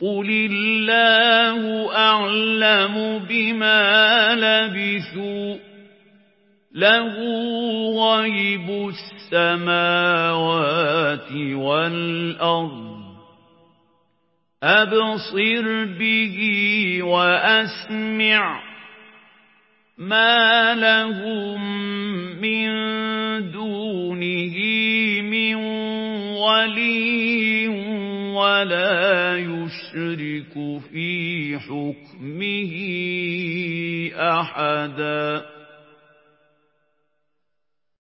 قُلِ اللَّهُ أَعْلَمُ بِمَا لَبِثُوا لَهُ غَيْبُ السَّمَاوَاتِ وَالْأَرْضِ أَبْصِرْ بِهِ وَأَسْمِعْ مَا لَهُم مِّن دُونِهِ مِن وَلِيٍّ وَلَا يُشْرِكُ فِي حُكْمِهِ أَحَدًا